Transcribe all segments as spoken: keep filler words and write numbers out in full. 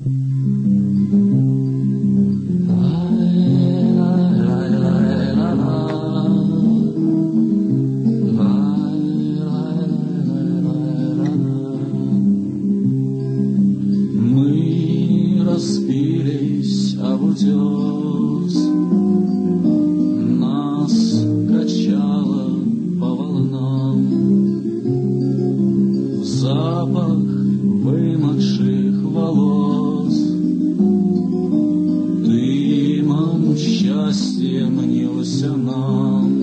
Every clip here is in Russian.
Мы разбились об утес, нас качало по волнам, запах вымокших волос, дымом счастье мнился нам,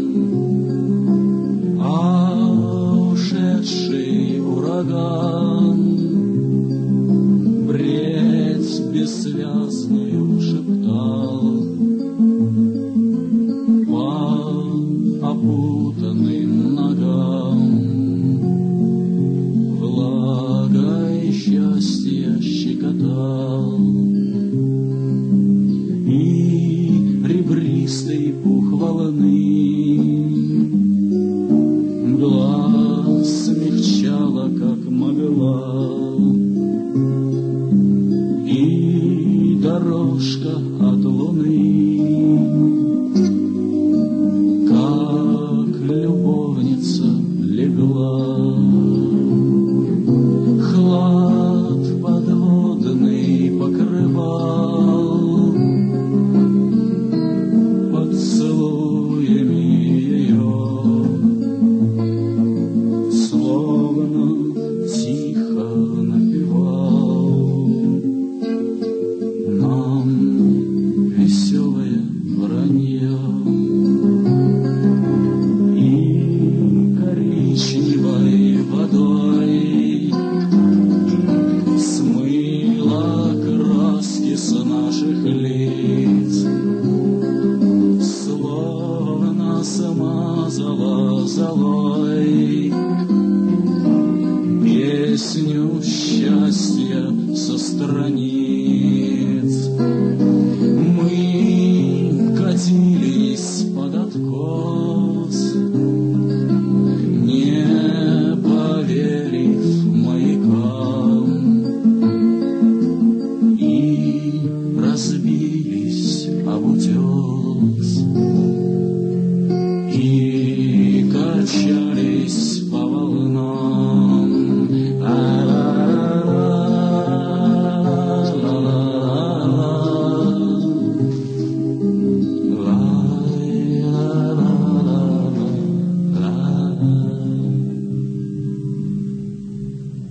а ушедший ураган бредь бессвязную шептал по опутанным ногам. Влагой счастья щекотал, и ребристый пух волны глаз смягчала, как могла, и дорожка от луны, как любовница, легла. Хлад подводный покрывал поцелуями ее, словно тихо напевал нам веселое вранье. И коричневой водой смыла краски с наших лиц, словно смазала золой песню счастья со страниц.